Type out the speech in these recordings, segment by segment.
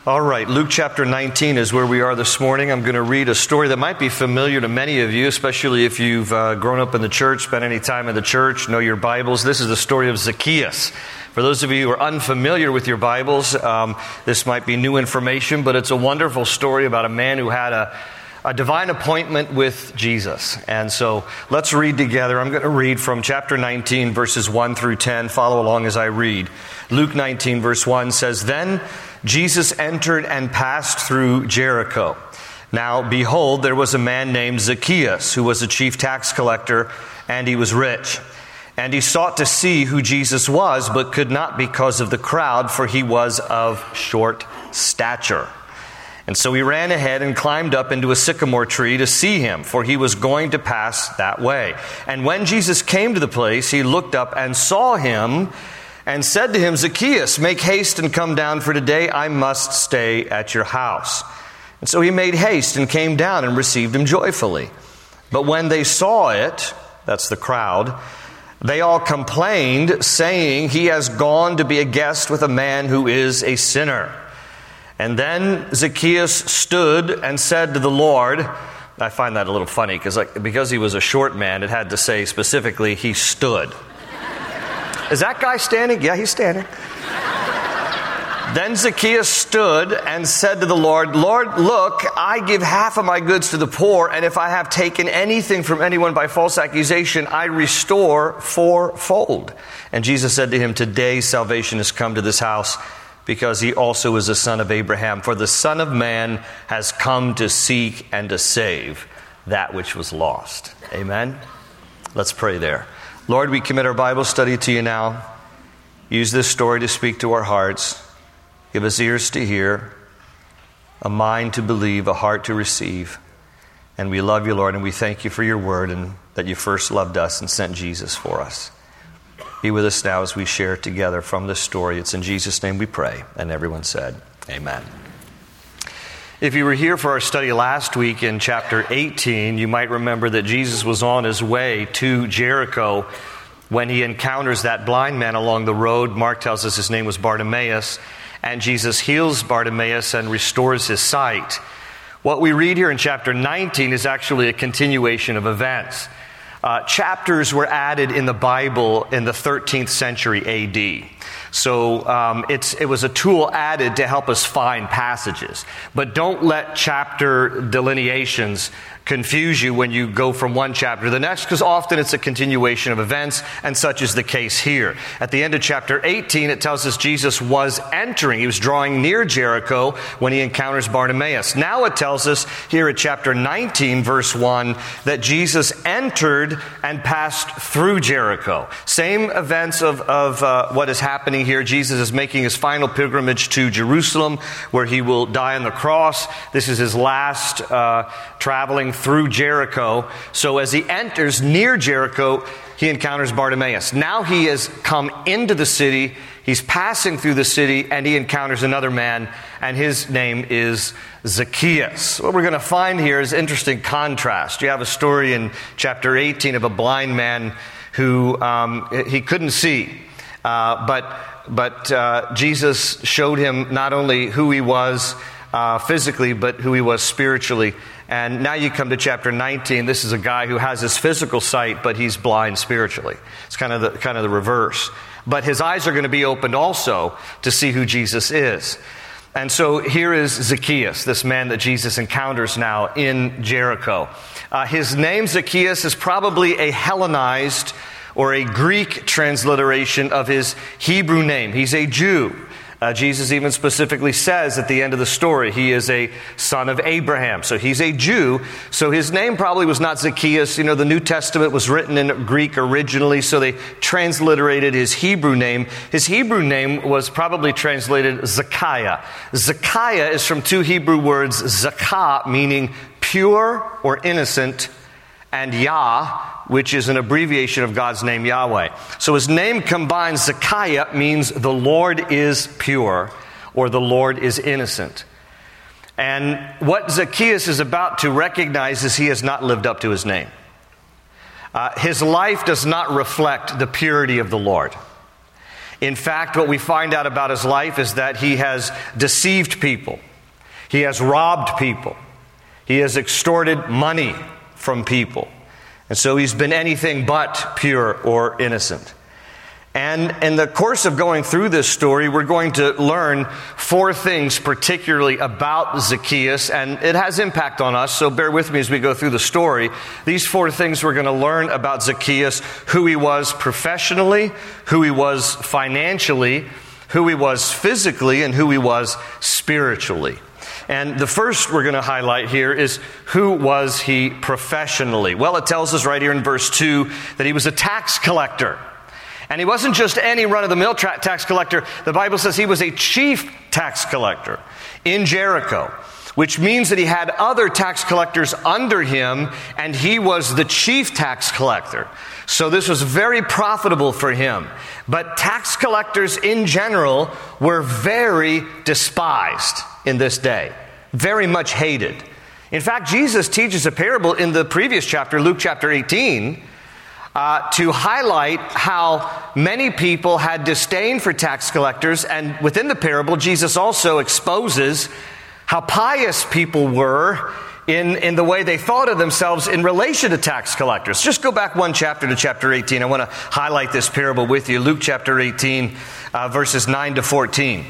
All right, Luke chapter 19 is where we are this morning. I'm going to read a story that might be familiar to many of you, especially if you've grown up in the church, spent any time in the church, know your Bibles. This is the story of Zacchaeus. For those of you who are unfamiliar with your Bibles, this might be new information, but it's a wonderful story about a man who had a divine appointment with Jesus. And so let's read together. I'm going to read from chapter 19, verses 1 through 10. Follow along as I read. Luke 19, verse 1 says, "Then Jesus entered and passed through Jericho. Now, behold, there was a man named Zacchaeus, who was a chief tax collector, and he was rich. And he sought to see who Jesus was, but could not because of the crowd, for he was of short stature. And so he ran ahead and climbed up into a sycamore tree to see him, for he was going to pass that way. And when Jesus came to the place, he looked up and saw him, and said to him, 'Zacchaeus, make haste and come down, for today I must stay at your house.' And so he made haste and came down and received him joyfully. But when they saw it," that's the crowd, "they all complained, saying, 'He has gone to be a guest with a man who is a sinner.' And then Zacchaeus stood and said to the Lord," I find that a little funny, because he was a short man, it had to say specifically, he stood. Is that guy standing? Yeah, he's standing. "Then Zacchaeus stood and said to the Lord, 'Lord, look, I give half of my goods to the poor, and if I have taken anything from anyone by false accusation, I restore fourfold.' And Jesus said to him, 'Today salvation has come to this house, because he also is a son of Abraham. For the Son of Man has come to seek and to save that which was lost.'" Amen? Let's pray there. Lord, we commit our Bible study to you now. Use this story to speak to our hearts. Give us ears to hear, a mind to believe, a heart to receive. And we love you, Lord, and we thank you for your word and that you first loved us and sent Jesus for us. Be with us now as we share together from this story. It's in Jesus' name we pray. And everyone said, amen. If you were here for our study last week in chapter 18, you might remember that Jesus was on his way to Jericho when he encounters that blind man along the road. Mark tells us his name was Bartimaeus, and Jesus heals Bartimaeus and restores his sight. What we read here in chapter 19 is actually a continuation of events. Chapters were added in the Bible in the 13th century A.D. So it was a tool added to help us find passages. But don't let chapter delineations confuse you when you go from one chapter to the next, because often it's a continuation of events, and such is the case here. At the end of chapter 18, it tells us Jesus was entering. He was drawing near Jericho when he encounters Bartimaeus. Now it tells us here at chapter 19, verse 1, that Jesus entered and passed through Jericho. Same events of what is happening here. Jesus is making his final pilgrimage to Jerusalem, where he will die on the cross. This is his last traveling through Jericho. So as he enters near Jericho, he encounters Bartimaeus. Now he has come into the city, he's passing through the city, and he encounters another man, and his name is Zacchaeus. What we're going to find here is interesting contrast. You have a story in chapter 18 of a blind man who he couldn't see, but Jesus showed him not only who he was physically, but who he was spiritually. And now you come to chapter 19. This is a guy who has his physical sight, but he's blind spiritually. It's kind of the reverse. But his eyes are going to be opened also to see who Jesus is. And so here is Zacchaeus, this man that Jesus encounters now in Jericho. His name, Zacchaeus, is probably a Hellenized or a Greek transliteration of his Hebrew name. He's a Jew. Jesus even specifically says at the end of the story, he is a son of Abraham. So he's a Jew. So his name probably was not Zacchaeus. You know, the New Testament was written in Greek originally, so they transliterated his Hebrew name. His Hebrew name was probably translated Zacchaeus. Zacchaeus is from two Hebrew words, zakah, meaning pure or innocent, and Yah, which is an abbreviation of God's name, Yahweh. So his name combined, Zacchaeus, means the Lord is pure, or the Lord is innocent. And what Zacchaeus is about to recognize is he has not lived up to his name. His life does not reflect the purity of the Lord. In fact, what we find out about his life is that he has deceived people. He has robbed people. He has extorted money from people. And so he's been anything but pure or innocent. And in the course of going through this story, we're going to learn 4 things particularly about Zacchaeus, and it has impact on us, so bear with me as we go through the story. These 4 things we're going to learn about Zacchaeus: who he was professionally, who he was financially, who he was physically, and who he was spiritually. And the first we're going to highlight here is, who was he professionally? Well, it tells us right here in verse 2 that he was a tax collector. And he wasn't just any run-of-the-mill tax collector. The Bible says he was a chief tax collector in Jericho, which means that he had other tax collectors under him, and he was the chief tax collector. So this was very profitable for him. But tax collectors in general were very despised in this day, very much hated. In fact, Jesus teaches a parable in the previous chapter, Luke chapter 18, to highlight how many people had disdain for tax collectors. And within the parable, Jesus also exposes how pious people were in the way they thought of themselves in relation to tax collectors. Just go back 1 chapter to chapter 18. I want to highlight this parable with you. Luke chapter 18, verses 9 to 14.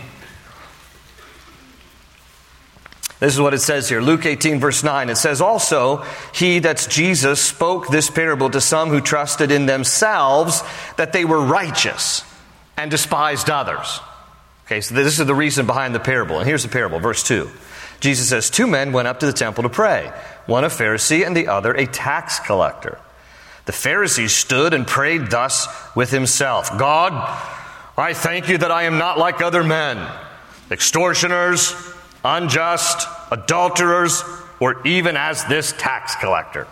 This is what it says here. Luke 18, verse 9. It says, "Also, he," that's Jesus, "spoke this parable to some who trusted in themselves that they were righteous and despised others." Okay, so this is the reason behind the parable. And here's the parable, verse 2. Jesus says, "2 men went up to the temple to pray, one a Pharisee and the other a tax collector. The Pharisee stood and prayed thus with himself, 'God, I thank you that I am not like other men, extortioners, unjust, adulterers, or even as this tax collector.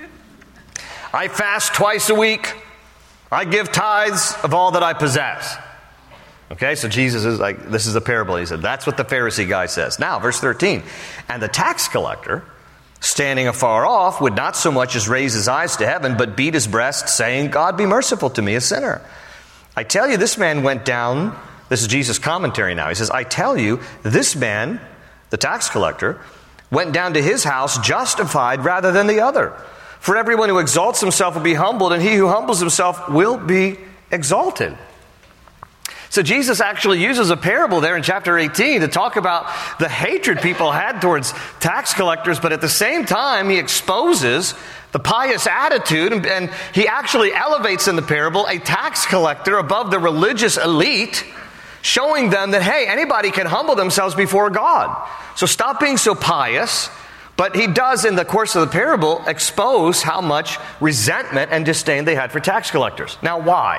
I fast twice a week. I give tithes of all that I possess.'" Okay, so Jesus is like, this is a parable. He said, that's what the Pharisee guy says. Now, verse 13. "And the tax collector, standing afar off, would not so much as raise his eyes to heaven, but beat his breast, saying, 'God, be merciful to me, a sinner.' I tell you, this man went down," this is Jesus' commentary now. He says, "I tell you, this man," the tax collector, "went down to his house justified rather than the other. For everyone who exalts himself will be humbled, and he who humbles himself will be exalted." So Jesus actually uses a parable there in chapter 18 to talk about the hatred people had towards tax collectors, but at the same time he exposes the pious attitude, and he actually elevates in the parable a tax collector above the religious elite, showing them that, hey, anybody can humble themselves before God. So stop being so pious. But he does, in the course of the parable, expose how much resentment and disdain they had for tax collectors. Now, why?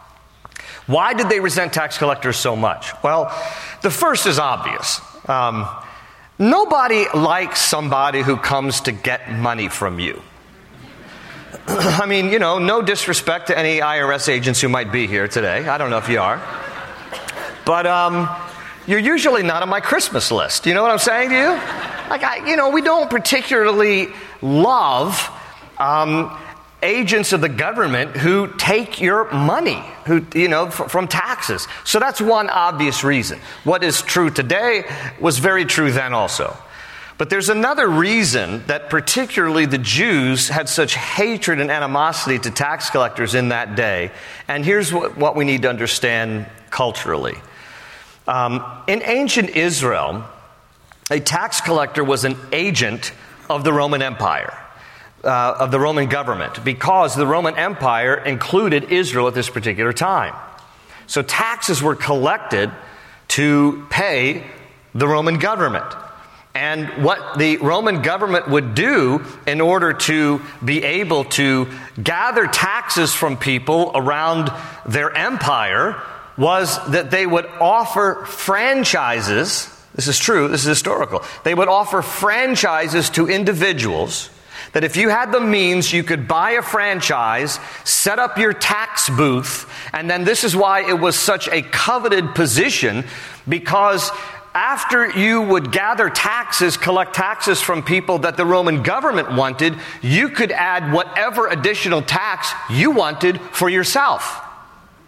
Why did they resent tax collectors so much? Well, the first is obvious. Nobody likes somebody who comes to get money from you. I mean, no disrespect to any IRS agents who might be here today. I don't know if you are. But you're usually not on my Christmas list. You know what I'm saying to you? We don't particularly love agents of the government who take your money, from taxes. So that's one obvious reason. What is true today was very true then also. But there's another reason that particularly the Jews had such hatred and animosity to tax collectors in that day. And here's what we need to understand culturally. In ancient Israel, a tax collector was an agent of the Roman Empire, of the Roman government, because the Roman Empire included Israel at this particular time. So taxes were collected to pay the Roman government. And what the Roman government would do in order to be able to gather taxes from people around their empire was that they would offer franchises. This is true, this is historical. They would offer franchises to individuals that if you had the means, you could buy a franchise, set up your tax booth, and then this is why it was such a coveted position, because after you would gather taxes, collect taxes from people that the Roman government wanted, you could add whatever additional tax you wanted for yourself.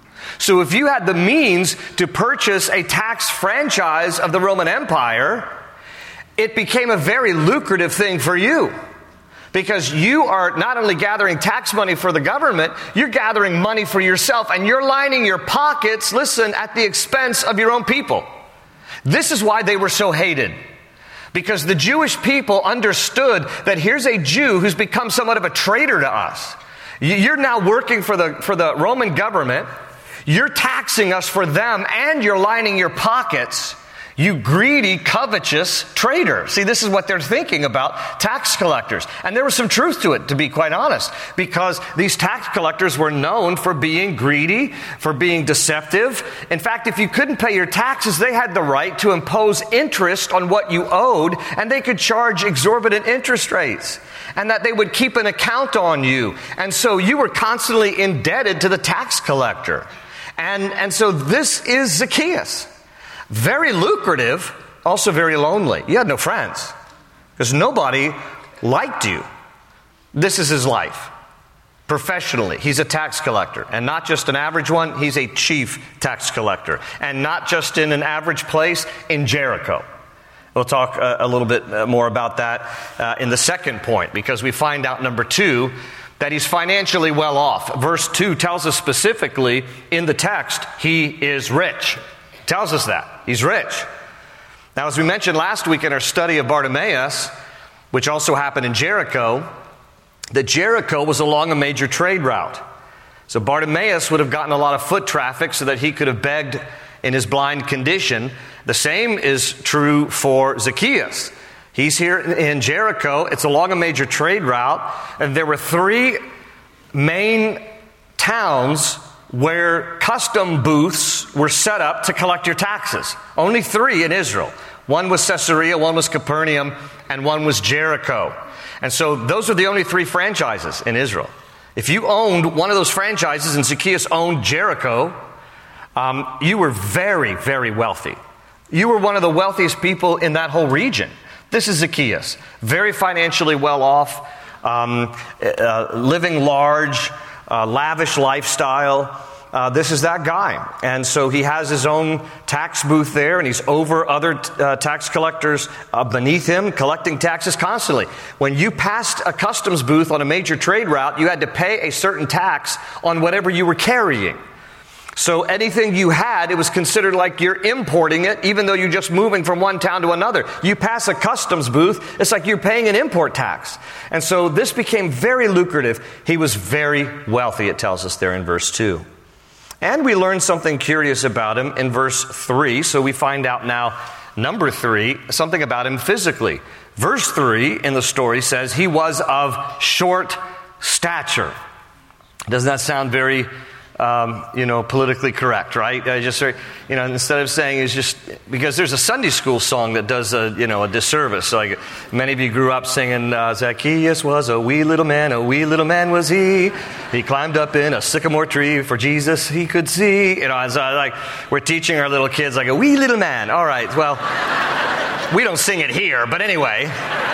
So if you had the means to purchase a tax franchise of the Roman Empire, it became a very lucrative thing for you. Because you are not only gathering tax money for the government, you're gathering money for yourself, and you're lining your pockets, listen, at the expense of your own people. This is why they were so hated. Because the Jewish people understood that here's a Jew who's become somewhat of a traitor to us. You're now working for the Roman government. You're taxing us for them, and you're lining your pockets. You greedy, covetous traitor. See, this is what they're thinking about tax collectors. And there was some truth to it, to be quite honest, because these tax collectors were known for being greedy, for being deceptive. In fact, if you couldn't pay your taxes, they had the right to impose interest on what you owed, and they could charge exorbitant interest rates, and that they would keep an account on you. And so you were constantly indebted to the tax collector. And so this is Zacchaeus. Very lucrative, also very lonely. You had no friends because nobody liked you. This is his life. Professionally, he's a tax collector, and not just an average one, he's a chief tax collector. And not just in an average place, in Jericho. We'll talk a little bit more about that in the second point, because we find out, number 2, that he's financially well off. Verse 2 tells us specifically in the text, he is rich. Tells us that. He's rich. Now, as we mentioned last week in our study of Bartimaeus, which also happened in Jericho, that Jericho was along a major trade route. So Bartimaeus would have gotten a lot of foot traffic so that he could have begged in his blind condition. The same is true for Zacchaeus. He's here in Jericho. It's along a major trade route. And there were 3 main towns where custom booths were set up to collect your taxes. Only 3 in Israel. One was Caesarea, one was Capernaum, and one was Jericho. And so those are the only 3 franchises in Israel. If you owned one of those franchises, and Zacchaeus owned Jericho, you were very, very wealthy. You were one of the wealthiest people in that whole region. This is Zacchaeus. Very financially well off, living large, lavish lifestyle. This is that guy. And so he has his own tax booth there, and he's over other tax collectors beneath him, collecting taxes constantly. When you passed a customs booth on a major trade route, you had to pay a certain tax on whatever you were carrying. So anything you had, it was considered like you're importing it, even though you're just moving from one town to another. You pass a customs booth, it's like you're paying an import tax. And so this became very lucrative. He was very wealthy, it tells us there in verse 2. And we learn something curious about him in verse 3. So we find out now, number 3, something about him physically. Verse 3 in the story says he was of short stature. Doesn't that sound very politically correct, right? Instead of saying it's just because there's a Sunday school song that does a disservice. Like many of you grew up singing, Zacchaeus was a wee little man was he. He climbed up in a sycamore tree for Jesus he could see. We're teaching our little kids like a wee little man. All right, well, we don't sing it here, but anyway.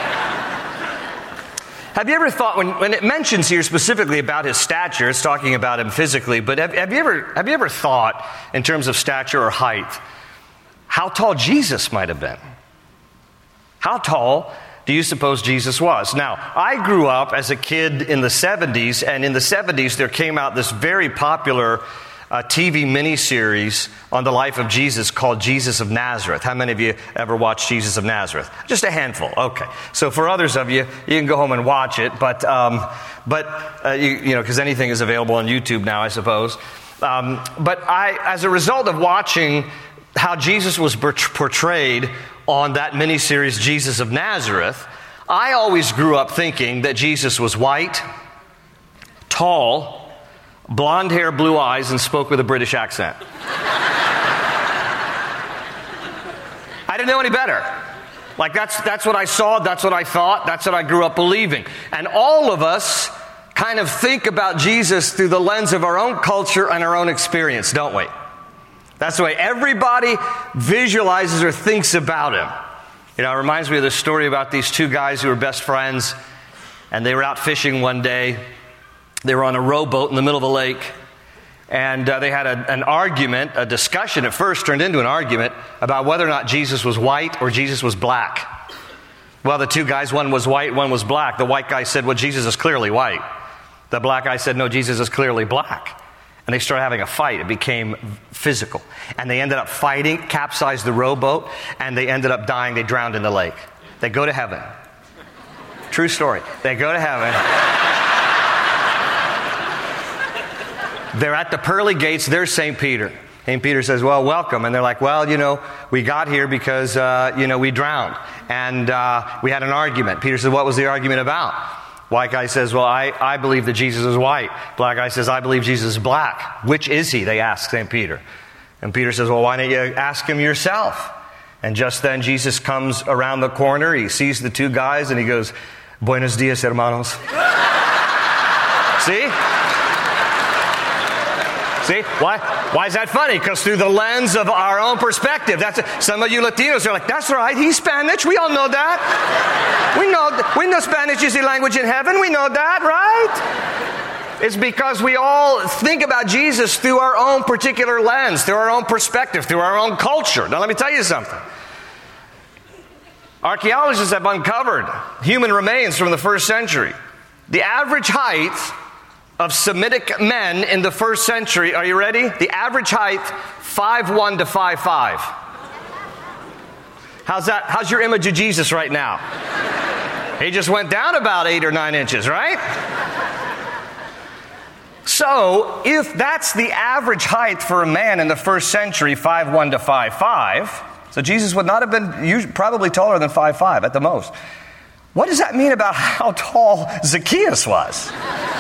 Have you ever thought, when it mentions here specifically about his stature, it's talking about him physically, but have you ever thought, in terms of stature or height, how tall Jesus might have been? How tall do you suppose Jesus was? Now, I grew up as a kid in the 70s, and in the 70s there came out this very popular TV miniseries on the life of Jesus called Jesus of Nazareth. How many of you ever watched Jesus of Nazareth? Just a handful. Okay. So for others of you, you can go home and watch it, but because anything is available on YouTube now, I suppose. But as a result of watching how Jesus was portrayed on that miniseries, Jesus of Nazareth, I always grew up thinking that Jesus was white, tall, blonde hair, blue eyes, and spoke with a British accent. I didn't know any better. Like that's what I saw, that's what I thought, that's what I grew up believing. And all of us kind of think about Jesus through the lens of our own culture and our own experience, don't we? That's the way everybody visualizes or thinks about him. It reminds me of the story about these 2 guys who were best friends, and they were out fishing one day. They were on a rowboat in the middle of the lake, And they had an argument, a discussion at first turned into an argument about whether or not Jesus was white or Jesus was black. Well, the two guys, one was white, one was black. The white guy said, well, Jesus is clearly white. The black guy said, no, Jesus is clearly black. And they started having a fight. It became physical. And they ended up fighting, capsized the rowboat, and they ended up dying. They drowned in the lake. They go to heaven. True story. They go to heaven. They're at the pearly gates. There's St. Peter. St. Peter says, well, welcome. And they're like, well, we got here because, we drowned. And we had an argument. Peter says, what was the argument about? White guy says, well, I believe that Jesus is white. Black guy says, I believe Jesus is black. Which is he? They ask St. Peter. And Peter says, well, why don't you ask him yourself? And just then Jesus comes around the corner. He sees the two guys and he goes, buenos dias, hermanos. See? See? Why is that funny? Because through the lens of our own perspective. Some of you Latinos are like, that's right, he's Spanish. We all know that. We know Spanish is the language in heaven. We know that, right? It's because we all think about Jesus through our own particular lens, through our own perspective, through our own culture. Now let me tell you something. Archaeologists have uncovered human remains from the first century. The average height of Semitic men in the first century, are you ready? The average height, 5'1" to 5'5". How's that? How's your image of Jesus right now? He just went down about 8 or 9 inches, right? So, if that's the average height for a man in the first century, 5'1" to 5'5", so Jesus would not have been probably taller than 5'5" at the most. What does that mean about how tall Zacchaeus was?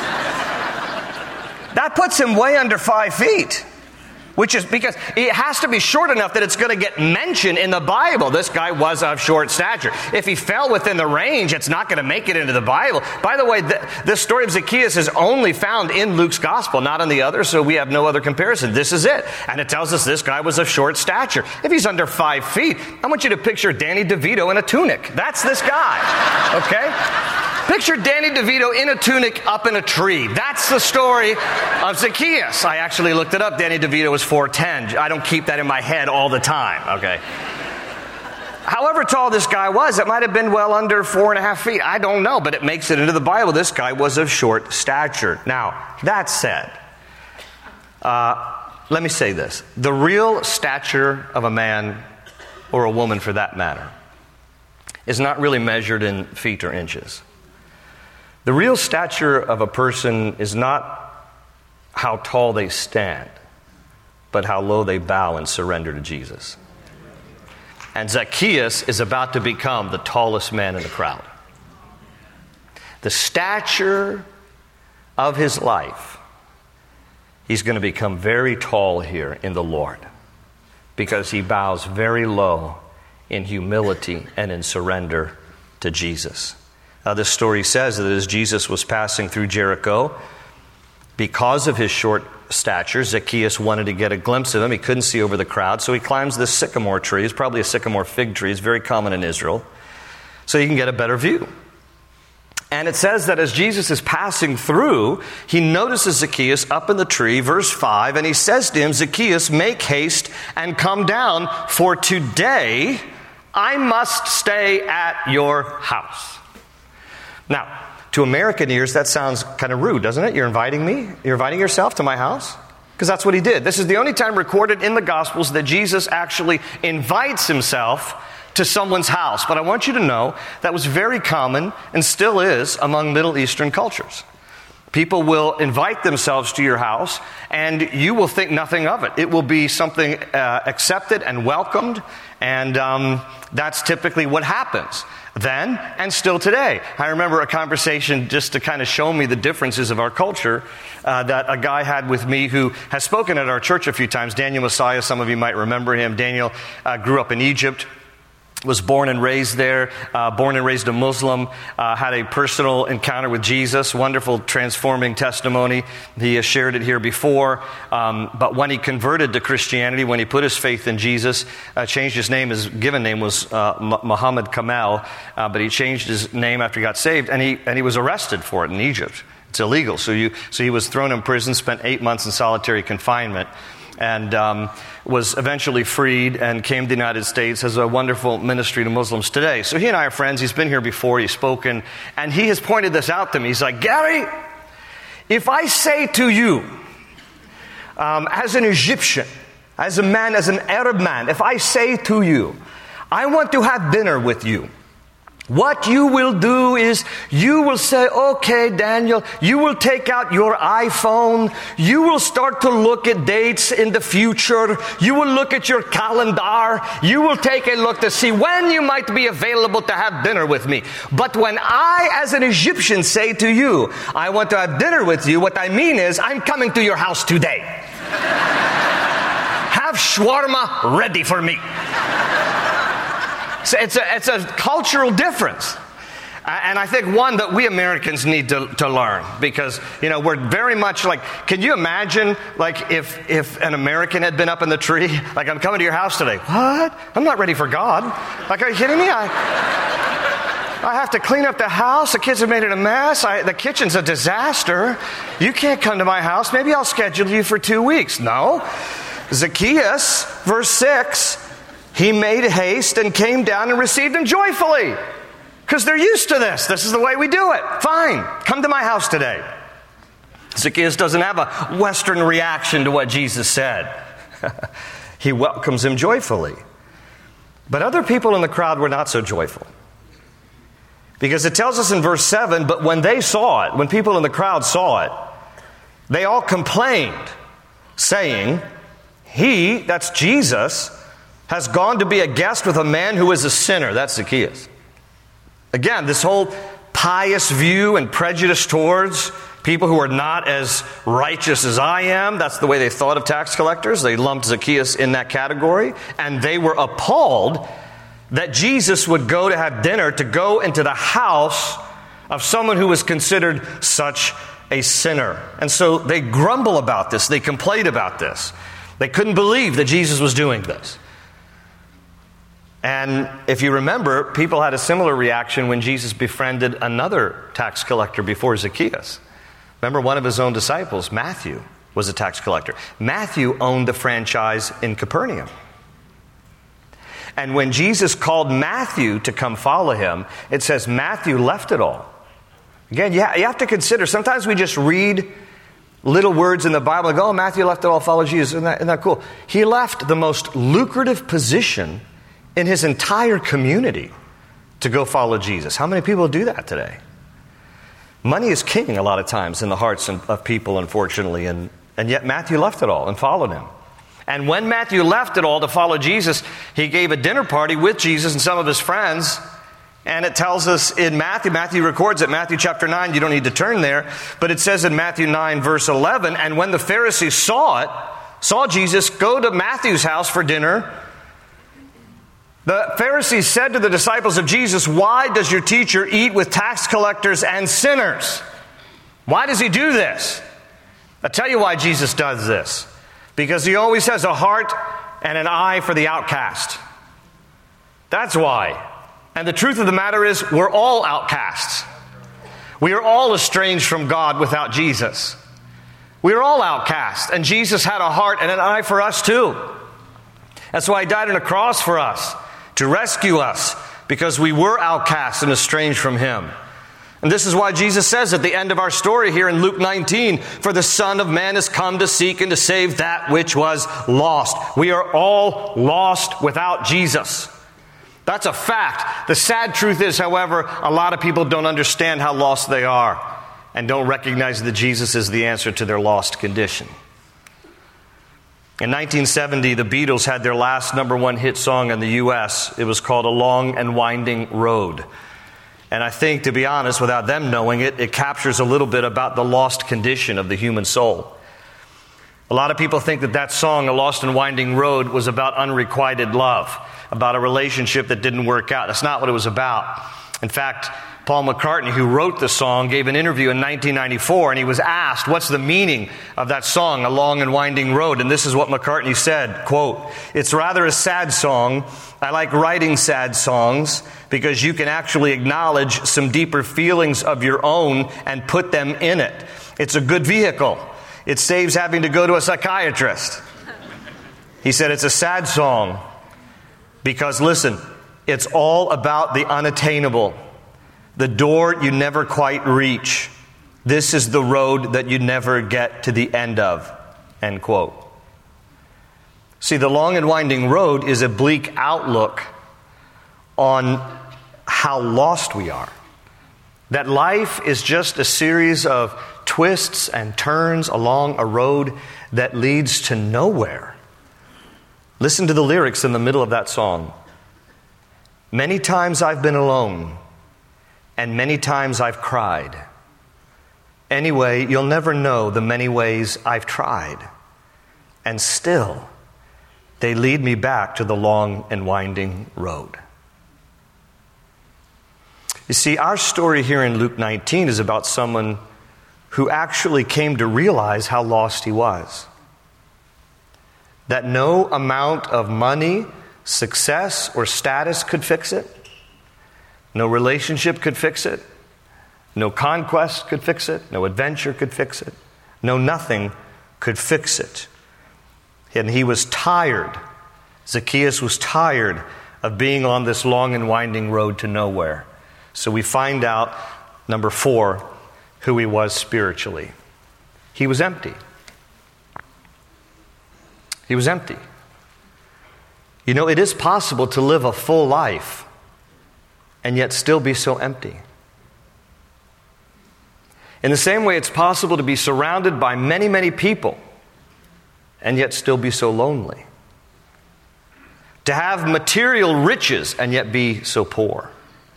That puts him way under 5 feet, which is because it has to be short enough that it's going to get mentioned in the Bible. This guy was of short stature. If he fell within the range, it's not going to make it into the Bible. By the way, this story of Zacchaeus is only found in Luke's gospel, not in the other, so we have no other comparison. This is it. And it tells us this guy was of short stature. If he's under 5 feet, I want you to picture Danny DeVito in a tunic. That's this guy, okay? Picture Danny DeVito in a tunic up in a tree. That's the story of Zacchaeus. I actually looked it up. Danny DeVito was 4'10". I don't keep that in my head all the time, okay? However tall this guy was, it might have been well under 4.5 feet. I don't know, but it makes it into the Bible. This guy was of short stature. Now, that said, let me say this. The real stature of a man, or a woman for that matter, is not really measured in feet or inches. The real stature of a person is not how tall they stand, but how low they bow and surrender to Jesus. And Zacchaeus is about to become the tallest man in the crowd. The stature of his life, he's going to become very tall here in the Lord because he bows very low in humility and in surrender to Jesus. This story says that as Jesus was passing through Jericho, because of his short stature, Zacchaeus wanted to get a glimpse of him. He couldn't see over the crowd, so he climbs this sycamore tree. It's probably a sycamore fig tree. It's very common in Israel, so he can get a better view. And it says that as Jesus is passing through, he notices Zacchaeus up in the tree, verse 5, and he says to him, Zacchaeus, make haste and come down, for today I must stay at your house. Now, to American ears, that sounds kind of rude, doesn't it? You're inviting me? You're inviting yourself to my house? Because that's what he did. This is the only time recorded in the Gospels that Jesus actually invites himself to someone's house. But I want you to know that was very common and still is among Middle Eastern cultures. People will invite themselves to your house and you will think nothing of it. It will be something accepted and welcomed, and that's typically what happens then and still today. I remember a conversation just to kind of show me the differences of our culture that a guy had with me who has spoken at our church a few times. Daniel Messiah, some of you might remember him. Daniel grew up in Egypt, was born and raised there, born and raised a Muslim, had a personal encounter with Jesus, wonderful transforming testimony. He has shared it here before. But when he converted to Christianity, when he put his faith in Jesus, changed his name, his given name was Muhammad Kamal, but he changed his name after he got saved, and he was arrested for it in Egypt. It's illegal. So he was thrown in prison, spent 8 months in solitary confinement, and was eventually freed and came to the United States, has a wonderful ministry to Muslims today. So he and I are friends. He's been here before. He's spoken. And he has pointed this out to me. He's like, Gary, if I say to you, as an Egyptian, as a man, as an Arab man, if I say to you, I want to have dinner with you, what you will do is you will say, okay, Daniel, you will take out your iPhone. You will start to look at dates in the future. You will look at your calendar. You will take a look to see when you might be available to have dinner with me. But when I, as an Egyptian, say to you, I want to have dinner with you, what I mean is I'm coming to your house today. Have shawarma ready for me. So it's a cultural difference. And I think one that we Americans need to learn, because, we're very much like, can you imagine, like, if an American had been up in the tree, like, I'm coming to your house today. What? I'm not ready for God. Like, are you kidding me? I have to clean up the house. The kids have made it a mess. The kitchen's a disaster. You can't come to my house. Maybe I'll schedule you for 2 weeks. No. Zacchaeus, verse 6, he made haste and came down and received him joyfully. Because they're used to this. This is the way we do it. Fine. Come to my house today. Zacchaeus doesn't have a Western reaction to what Jesus said. He welcomes him joyfully. But other people in the crowd were not so joyful. Because it tells us in verse 7, but when they saw it, when people in the crowd saw it, they all complained, saying, he, that's Jesus, has gone to be a guest with a man who is a sinner. That's Zacchaeus. Again, this whole pious view and prejudice towards people who are not as righteous as I am. That's the way they thought of tax collectors. They lumped Zacchaeus in that category. And they were appalled that Jesus would go to have dinner, to go into the house of someone who was considered such a sinner. And so they grumble about this. They complain about this. They couldn't believe that Jesus was doing this. And if you remember, people had a similar reaction when Jesus befriended another tax collector before Zacchaeus. Remember, one of his own disciples, Matthew, was a tax collector. Matthew owned the franchise in Capernaum. And when Jesus called Matthew to come follow him, it says Matthew left it all. Again, you have to consider, sometimes we just read little words in the Bible and go, oh, Matthew left it all, follow Jesus. Isn't that cool? He left the most lucrative position in his entire community to go follow Jesus. How many people do that today? Money is king a lot of times in the hearts of people, unfortunately, and yet Matthew left it all and followed him. And when Matthew left it all to follow Jesus, he gave a dinner party with Jesus and some of his friends. And it tells us in Matthew records it, Matthew chapter 9, you don't need to turn there, but it says in Matthew 9 verse 11, and when the Pharisees saw Jesus go to Matthew's house for dinner, the Pharisees said to the disciples of Jesus, why does your teacher eat with tax collectors and sinners? Why does he do this? I'll tell you why Jesus does this. Because he always has a heart and an eye for the outcast. That's why. And the truth of the matter is, we're all outcasts. We are all estranged from God without Jesus. We are all outcasts. And Jesus had a heart and an eye for us too. That's why he died on a cross for us, to rescue us, because we were outcasts and estranged from him. And this is why Jesus says at the end of our story here in Luke 19, for the Son of Man has come to seek and to save that which was lost. We are all lost without Jesus. That's a fact. The sad truth is, however, a lot of people don't understand how lost they are and don't recognize that Jesus is the answer to their lost condition. In 1970, the Beatles had their last #1 hit song in the U.S. It was called A Long and Winding Road. And I think, to be honest, without them knowing it, it captures a little bit about the lost condition of the human soul. A lot of people think that song, A Lost and Winding Road, was about unrequited love, about a relationship that didn't work out. That's not what it was about. In fact, Paul McCartney, who wrote the song, gave an interview in 1994, and he was asked, what's the meaning of that song, A Long and Winding Road? And this is what McCartney said, quote, "It's rather a sad song. I like writing sad songs because you can actually acknowledge some deeper feelings of your own and put them in it. It's a good vehicle. It saves having to go to a psychiatrist." He said it's a sad song because, listen, it's all about the unattainable, the door you never quite reach. This is the road that you never get to the end of, end quote. See, the long and winding road is a bleak outlook on how lost we are. That life is just a series of twists and turns along a road that leads to nowhere. Listen to the lyrics in the middle of that song. "Many times I've been alone, and many times I've cried. Anyway, you'll never know the many ways I've tried. And still, they lead me back to the long and winding road." You see, our story here in Luke 19 is about someone who actually came to realize how lost he was. That no amount of money, success, or status could fix it. No relationship could fix it. No conquest could fix it. No adventure could fix it. No nothing could fix it. And he was tired. Zacchaeus was tired of being on this long and winding road to nowhere. So we find out, number 4, who he was spiritually. He was empty. He was empty. You know, it is possible to live a full life and yet still be so empty. In the same way, it's possible to be surrounded by many, many people and yet still be so lonely. To have material riches and yet be so poor.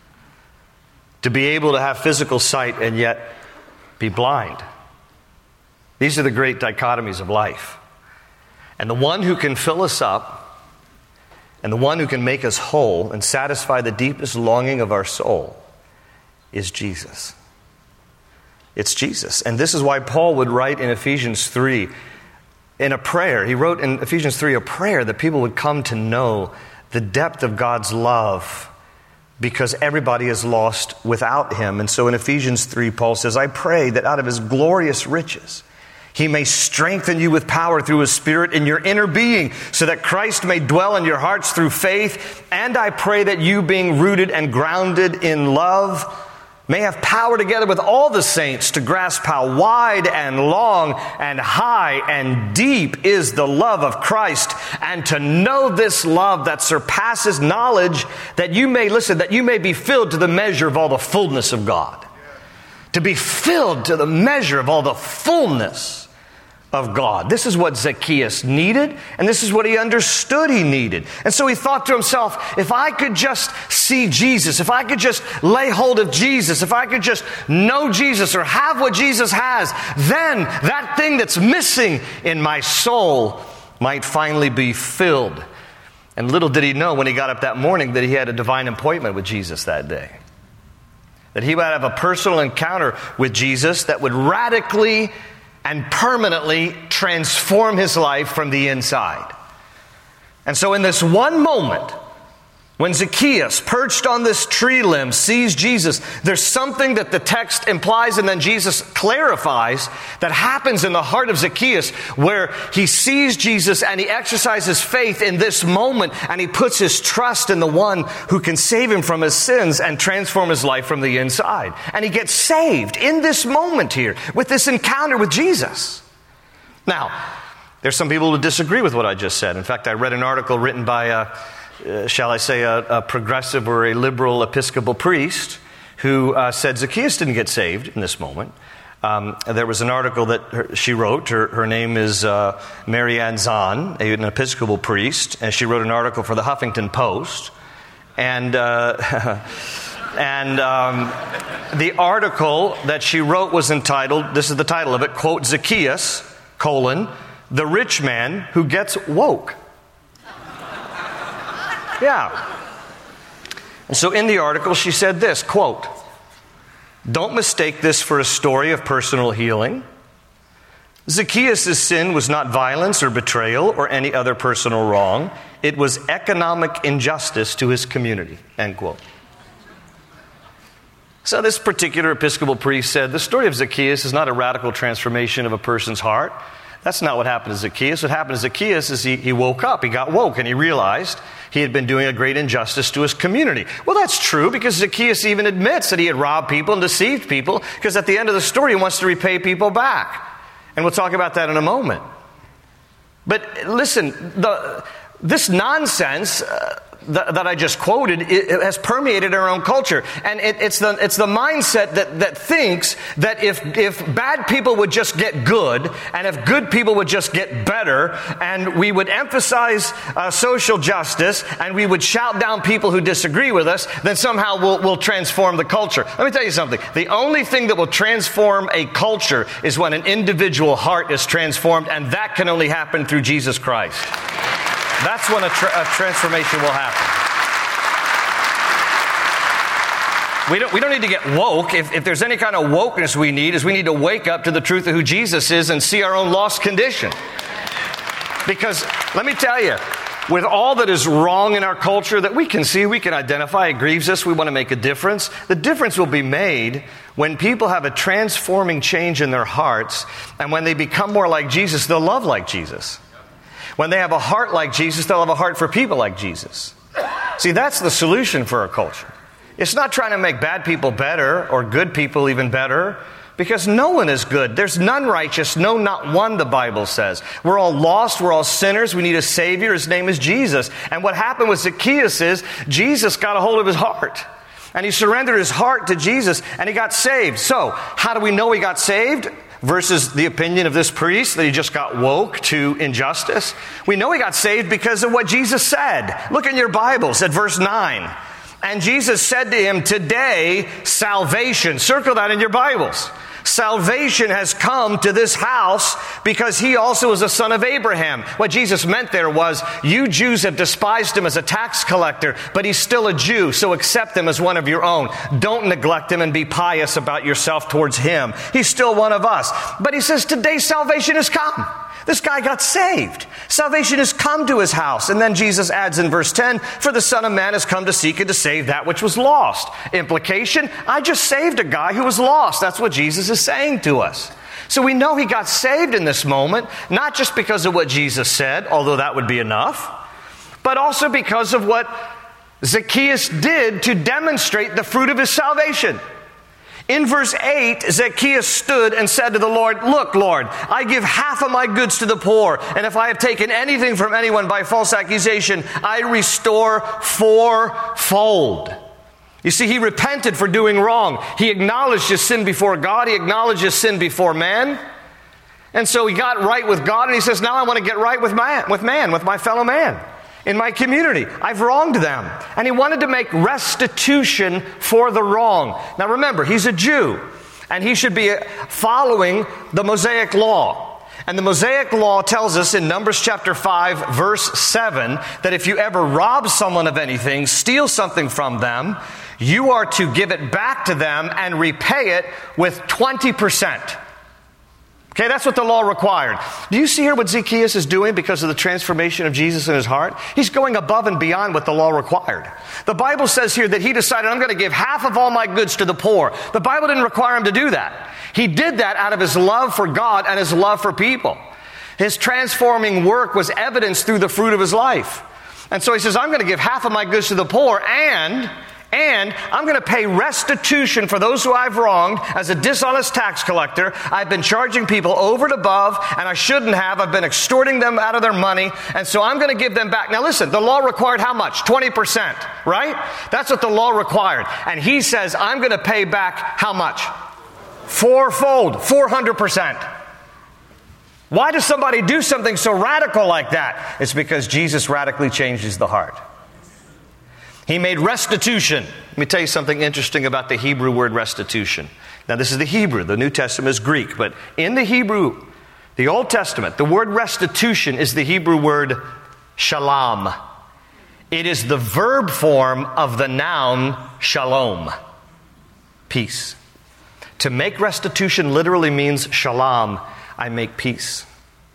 To be able to have physical sight and yet be blind. These are the great dichotomies of life. And the one who can fill us up, and the one who can make us whole and satisfy the deepest longing of our soul is Jesus. It's Jesus. And this is why Paul would write in Ephesians 3 in a prayer. He wrote in Ephesians 3 a prayer that people would come to know the depth of God's love, because everybody is lost without him. And so in Ephesians 3, Paul says, "I pray that out of his glorious riches, he may strengthen you with power through his Spirit in your inner being, so that Christ may dwell in your hearts through faith. And I pray that you, being rooted and grounded in love, may have power together with all the saints to grasp how wide and long and high and deep is the love of Christ, and to know this love that surpasses knowledge, that you may," listen, "that you may be filled to the measure of all the fullness of God." To be filled to the measure of all the fullness of God. This is what Zacchaeus needed, and this is what he understood he needed. And so he thought to himself, if I could just see Jesus, if I could just lay hold of Jesus, if I could just know Jesus or have what Jesus has, then that thing that's missing in my soul might finally be filled. And little did he know when he got up that morning that he had a divine appointment with Jesus that day. That he would have a personal encounter with Jesus that would radically and permanently transform his life from the inside. And so in this one moment, when Zacchaeus, perched on this tree limb, sees Jesus, there's something that the text implies and then Jesus clarifies that happens in the heart of Zacchaeus, where he sees Jesus and he exercises faith in this moment, and he puts his trust in the one who can save him from his sins and transform his life from the inside. And he gets saved in this moment here with this encounter with Jesus. Now, there's some people who disagree with what I just said. In fact, I read an article written by shall I say, a progressive or a liberal Episcopal priest who said Zacchaeus didn't get saved in this moment. There was an article that she wrote. Her name is Marianne Zahn, an Episcopal priest, and she wrote an article for the Huffington Post. And the article that she wrote was entitled, this is the title of it, quote, "Zacchaeus, the rich man who gets woke." Yeah. And so in the article she said this, quote, Don't mistake this for a story of personal healing. Zacchaeus' sin was not violence or betrayal or any other personal wrong. It was economic injustice to his community, end quote. So this particular Episcopal priest said, the story of Zacchaeus is not a radical transformation of a person's heart. That's not what happened to Zacchaeus. What happened to Zacchaeus is he woke up, he got woke, and he realized he had been doing a great injustice to his community. Well, that's true, because Zacchaeus even admits that he had robbed people and deceived people, because at the end of the story, he wants to repay people back. And we'll talk about that in a moment. But listen, this nonsense that I just quoted, it has permeated our own culture. And it's the mindset that thinks that if bad people would just get good, and if good people would just get better, and we would emphasize social justice, and we would shout down people who disagree with us, then somehow we'll transform the culture. Let me tell you something. The only thing that will transform a culture is when an individual heart is transformed, and that can only happen through Jesus Christ. That's when a transformation will happen. We don't need to get woke. If there's any kind of wokeness we need to wake up to the truth of who Jesus is and see our own lost condition. Because, let me tell you, with all that is wrong in our culture that we can see, we can identify, it grieves us, we want to make a difference. The difference will be made when people have a transforming change in their hearts, and when they become more like Jesus, they'll love like Jesus. When they have a heart like Jesus, they'll have a heart for people like Jesus. See, that's the solution for our culture. It's not trying to make bad people better or good people even better, because no one is good. There's none righteous, no, not one, the Bible says. We're all lost, we're all sinners, we need a Savior, His name is Jesus. And what happened with Zacchaeus is, Jesus got a hold of his heart. And he surrendered his heart to Jesus, and he got saved. So, how do we know he got saved? Versus the opinion of this priest that he just got woke to injustice. We know he got saved because of what Jesus said. Look in your Bibles at verse 9. And Jesus said to him, today salvation, circle that in your Bibles. Salvation has come to this house because he also is a son of Abraham. What Jesus meant there was, you Jews have despised him as a tax collector, but he's still a Jew, so accept him as one of your own. Don't neglect him and be pious about yourself towards him. He's still one of us. But he says, today salvation has come. This guy got saved. Salvation has come to his house. And then Jesus adds in verse 10, for the Son of Man has come to seek and to save that which was lost. Implication, I just saved a guy who was lost. That's what Jesus is saying to us. So we know he got saved in this moment, not just because of what Jesus said, although that would be enough, but also because of what Zacchaeus did to demonstrate the fruit of his salvation. In verse 8, Zacchaeus stood and said to the Lord, look, Lord, I give half of my goods to the poor, and if I have taken anything from anyone by false accusation, I restore fourfold. You see, he repented for doing wrong. He acknowledged his sin before God. He acknowledged his sin before man. And so he got right with God, and he says, now I want to get right with my fellow man. In my community, I've wronged them. And he wanted to make restitution for the wrong. Now remember, he's a Jew, and he should be following the Mosaic law. And the Mosaic law tells us in Numbers chapter 5, verse 7, that if you ever rob someone of anything, steal something from them, you are to give it back to them and repay it with 20%. Okay, that's what the law required. Do you see here what Zacchaeus is doing because of the transformation of Jesus in his heart? He's going above and beyond what the law required. The Bible says here that he decided, I'm going to give half of all my goods to the poor. The Bible didn't require him to do that. He did that out of his love for God and his love for people. His transforming work was evidenced through the fruit of his life. And so he says, I'm going to give half of my goods to the poor, and I'm going to pay restitution for those who I've wronged. As a dishonest tax collector, I've been charging people over and above, and I shouldn't have. I've been extorting them out of their money, and so I'm going to give them back. Now listen, the law required how much? 20%, right? That's what the law required. And he says, I'm going to pay back how much? Fourfold, 400%. Why does somebody do something so radical like that? It's because Jesus radically changes the heart. He made restitution. Let me tell you something interesting about the Hebrew word restitution. Now, this is the Hebrew. The New Testament is Greek. But in the Hebrew, the Old Testament, the word restitution is the Hebrew word shalom. It is the verb form of the noun shalom. Peace. To make restitution literally means shalom, I make peace.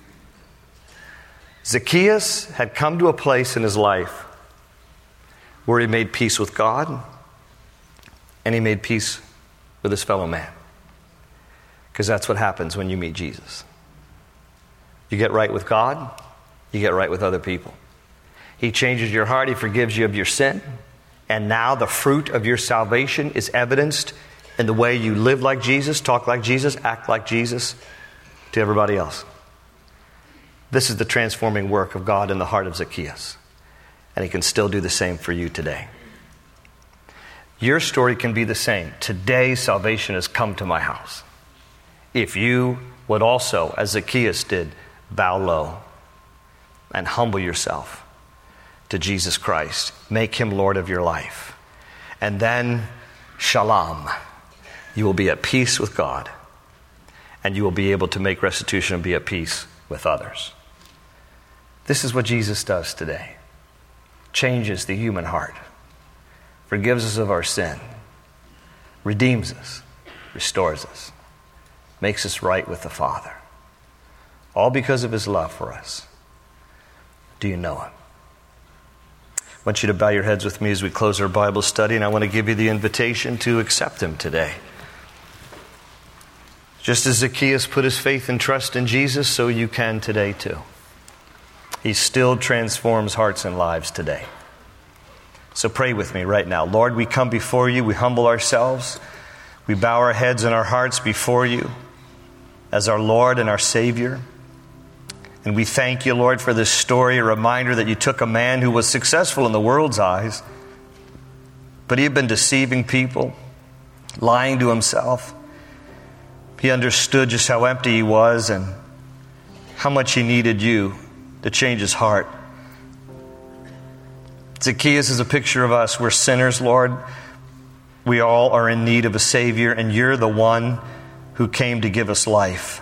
Zacchaeus had come to a place in his life where he made peace with God and he made peace with his fellow man. Because that's what happens when you meet Jesus. You get right with God, you get right with other people. He changes your heart, he forgives you of your sin, and now the fruit of your salvation is evidenced in the way you live like Jesus, talk like Jesus, act like Jesus to everybody else. This is the transforming work of God in the heart of Zacchaeus. And he can still do the same for you today. Your story can be the same. Today, salvation has come to my house. If you would also, as Zacchaeus did, bow low and humble yourself to Jesus Christ. Make him Lord of your life. And then, shalom. You will be at peace with God. And you will be able to make restitution and be at peace with others. This is what Jesus does today. Changes the human heart. Forgives us of our sin. Redeems us. Restores us. Makes us right with the Father. All because of his love for us. Do you know him? I want you to bow your heads with me as we close our Bible study, and I want to give you the invitation to accept him today. Just as Zacchaeus put his faith and trust in Jesus, so you can today too. He still transforms hearts and lives today. So pray with me right now. Lord, we come before you, we humble ourselves, we bow our heads and our hearts before you as our Lord and our Savior. And we thank you, Lord, for this story, a reminder that you took a man who was successful in the world's eyes, but he had been deceiving people, lying to himself. He understood just how empty he was and how much he needed you to change his heart. Zacchaeus is a picture of us. We're sinners, Lord. We all are in need of a Savior, and you're the one who came to give us life.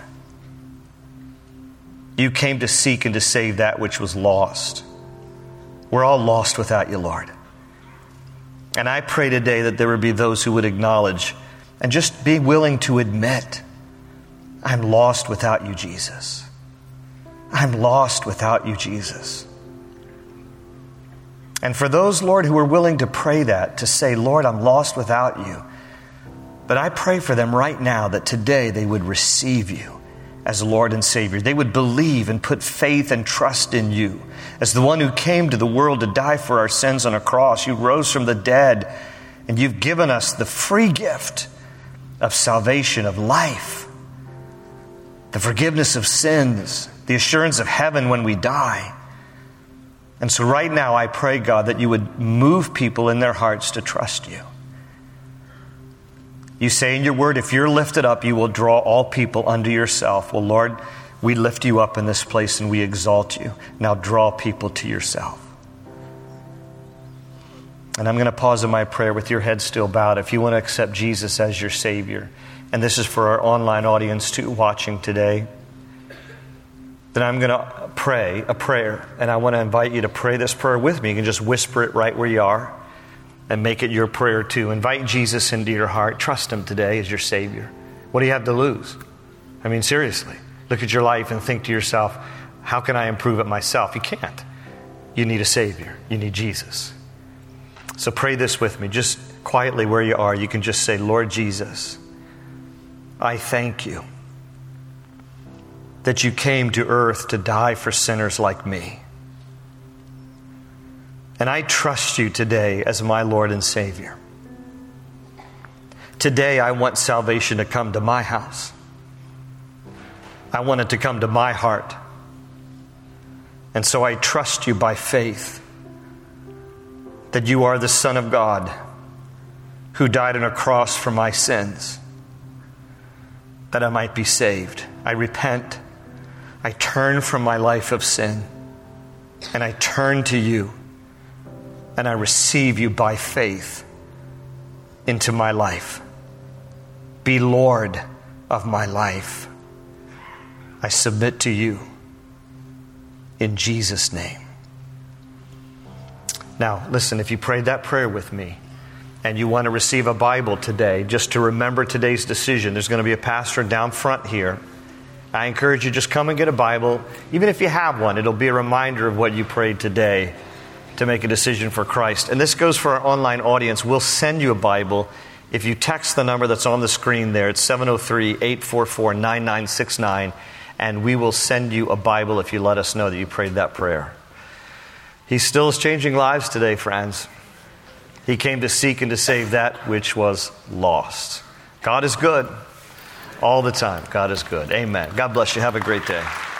You came to seek and to save that which was lost. We're all lost without you, Lord. And I pray today that there would be those who would acknowledge and just be willing to admit, I'm lost without you, Jesus. I'm lost without you, Jesus. And for those, Lord, who are willing to pray that, to say, Lord, I'm lost without you. But I pray for them right now that today they would receive you as Lord and Savior. They would believe and put faith and trust in you as the one who came to the world to die for our sins on a cross. You rose from the dead, and you've given us the free gift of salvation, of life, the forgiveness of sins, the assurance of heaven when we die. And so right now I pray, God, that you would move people in their hearts to trust you. You say in your word, if you're lifted up, you will draw all people unto yourself. Well, Lord, we lift you up in this place and we exalt you. Now draw people to yourself. And I'm going to pause in my prayer with your head still bowed. If you want to accept Jesus as your Savior, and this is for our online audience too, watching today, then I'm going to pray a prayer. And I want to invite you to pray this prayer with me. You can just whisper it right where you are. And make it your prayer too. Invite Jesus into your heart. Trust him today as your Savior. What do you have to lose? I mean, seriously. Look at your life and think to yourself, how can I improve it myself? You can't. You need a Savior. You need Jesus. So pray this with me. Just quietly where you are, you can just say, Lord Jesus, I thank you that you came to earth to die for sinners like me. And I trust you today as my Lord and Savior. Today I want salvation to come to my house. I want it to come to my heart. And so I trust you by faith that you are the Son of God who died on a cross for my sins, that I might be saved. I repent. I turn from my life of sin, and I turn to you. And I receive you by faith into my life. Be Lord of my life. I submit to you in Jesus' name. Now, listen, if you prayed that prayer with me and you want to receive a Bible today, just to remember today's decision, there's going to be a pastor down front here. I encourage you, just come and get a Bible. Even if you have one, it'll be a reminder of what you prayed today to make a decision for Christ. And this goes for our online audience. We'll send you a Bible. If you text the number that's on the screen there, it's 703-844-9969, and we will send you a Bible if you let us know that you prayed that prayer. He still is changing lives today, friends. He came to seek and to save that which was lost. God is good all the time. God is good. Amen. God bless you. Have a great day.